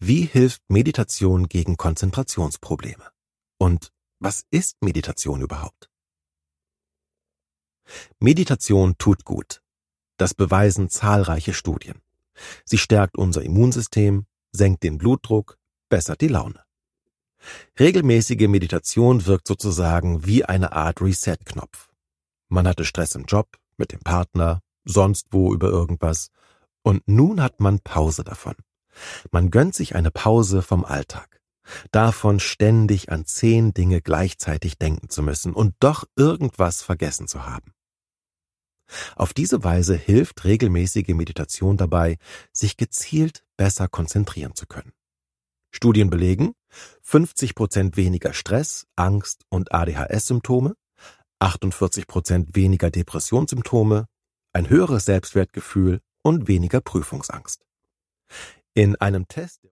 Wie hilft Meditation gegen Konzentrationsprobleme? Und was ist Meditation überhaupt? Meditation tut gut. Das beweisen zahlreiche Studien. Sie stärkt unser Immunsystem, senkt den Blutdruck, bessert die Laune. Regelmäßige Meditation wirkt sozusagen wie eine Art Reset-Knopf. Man hatte Stress im Job, mit dem Partner, sonst wo über irgendwas. Und nun hat man Pause davon. Man gönnt sich eine Pause vom Alltag. Davon ständig an 10 Dinge gleichzeitig denken zu müssen und doch irgendwas vergessen zu haben. Auf diese Weise hilft regelmäßige Meditation dabei, sich gezielt besser konzentrieren zu können. Studien belegen 50% weniger Stress, Angst und ADHS-Symptome, 48% weniger Depressionssymptome, ein höheres Selbstwertgefühl und weniger Prüfungsangst. In einem Test